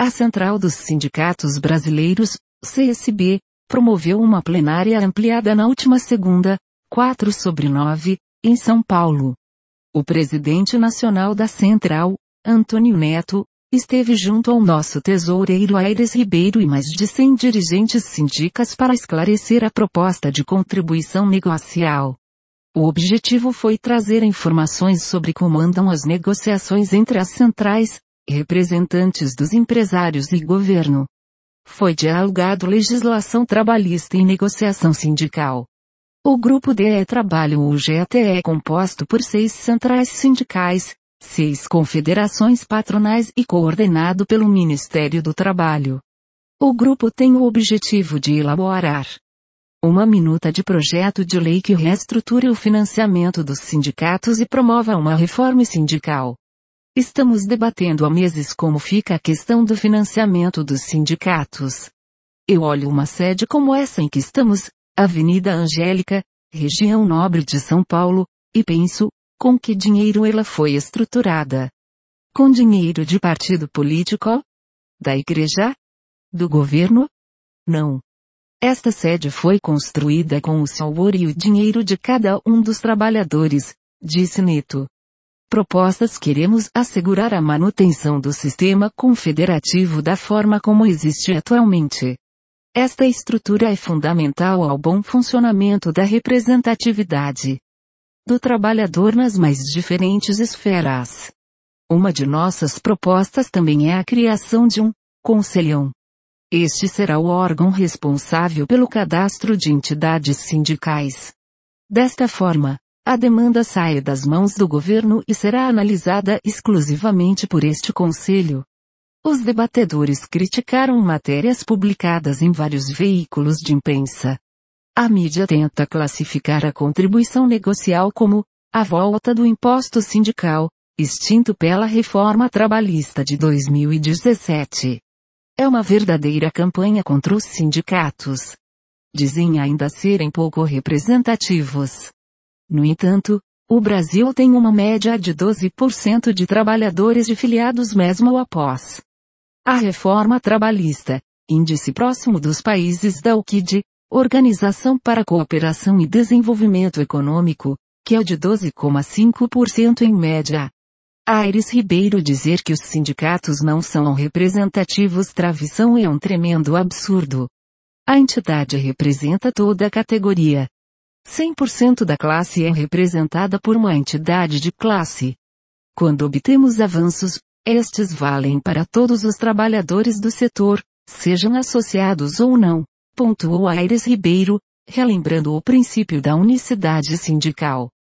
A Central dos Sindicatos Brasileiros, CSB, promoveu uma plenária ampliada na última segunda, 4/9, em São Paulo. O presidente nacional da Central, Antônio Neto, esteve junto ao nosso tesoureiro Aires Ribeiro e mais de 100 dirigentes sindicais para esclarecer a proposta de contribuição negocial. O objetivo foi trazer informações sobre como andam as negociações entre as centrais, representantes dos empresários e governo. Foi dialogado legislação trabalhista e negociação sindical. O Grupo DE Trabalho UGT é composto por 6 centrais sindicais, 6 confederações patronais e coordenado pelo Ministério do Trabalho. O grupo tem o objetivo de elaborar uma minuta de projeto de lei que reestruture o financiamento dos sindicatos e promova uma reforma sindical. Estamos debatendo há meses como fica a questão do financiamento dos sindicatos. Eu olho uma sede como essa em que estamos, Avenida Angélica, região nobre de São Paulo, e penso, com que dinheiro ela foi estruturada? Com dinheiro de partido político? Da igreja? Do governo? Não. Esta sede foi construída com o suor e o dinheiro de cada um dos trabalhadores, disse Neto. Propostas: queremos assegurar a manutenção do sistema confederativo da forma como existe atualmente. Esta estrutura é fundamental ao bom funcionamento da representatividade do trabalhador nas mais diferentes esferas. Uma de nossas propostas também é a criação de um conselhão. Este será o órgão responsável pelo cadastro de entidades sindicais. Desta forma, a demanda sai das mãos do governo e será analisada exclusivamente por este conselho. Os debatedores criticaram matérias publicadas em vários veículos de imprensa. A mídia tenta classificar a contribuição negocial como a volta do imposto sindical, extinto pela reforma trabalhista de 2017. É uma verdadeira campanha contra os sindicatos. Dizem ainda serem pouco representativos. No entanto, o Brasil tem uma média de 12% de trabalhadores filiados mesmo após a reforma trabalhista, índice próximo dos países da OCDE, Organização para a Cooperação e Desenvolvimento Econômico, que é de 12,5% em média. Aires Ribeiro dizer que os sindicatos não são representativos travessão é um tremendo absurdo. A entidade representa toda a categoria. 100% da classe é representada por uma entidade de classe. Quando obtemos avanços, estes valem para todos os trabalhadores do setor, sejam associados ou não, pontuou Aires Ribeiro, relembrando o princípio da unicidade sindical.